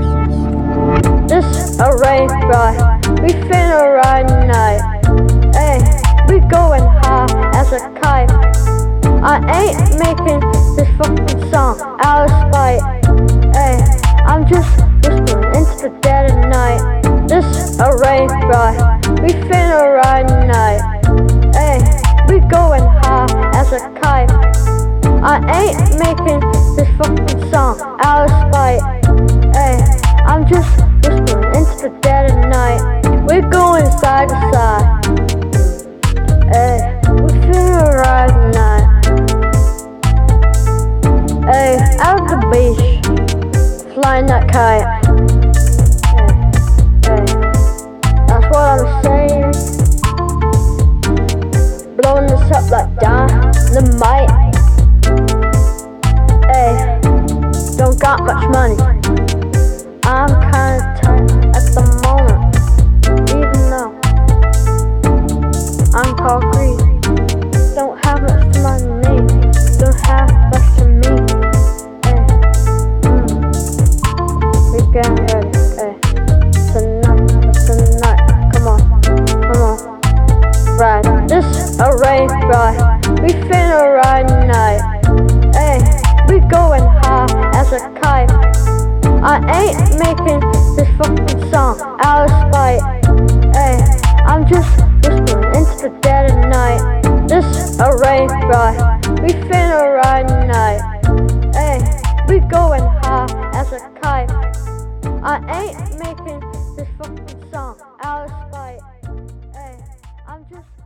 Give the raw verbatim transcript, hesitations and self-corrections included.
This a rain ride, we finna ride tonight. Hey, we going high as a kite. I ain't making this fucking song out of spite. Hey, I'm just whispering into the dead of night. This a rain ride, we finna ride tonight. Hey, we going high as a kite. I ain't making this fucking song out of spite. Hey, I'm just whispering into the dead of night. We're going side to side. Hey, we finna ride tonight. Hey, out of the beach, flying that kite. Hey, hey, that's what I'm saying. Blowing this up like dynamite. Hey, don't got much money. I'm kinda tight at the moment, even though I'm called greedy. Don't have much money, don't have much to me. Hey, mm, we getting ready, hey, tonight, tonight, come on, come on, ride, this a rain ride, we finna ride tonight. Hey, we going high as a kite. I ain't making this fucking song out of spite. Hey, I'm just whispering into the dead of night. This a rain ride, we finna ride tonight. Hey, we going high as a kite. I ain't making this fucking song out of spite. Hey, I'm just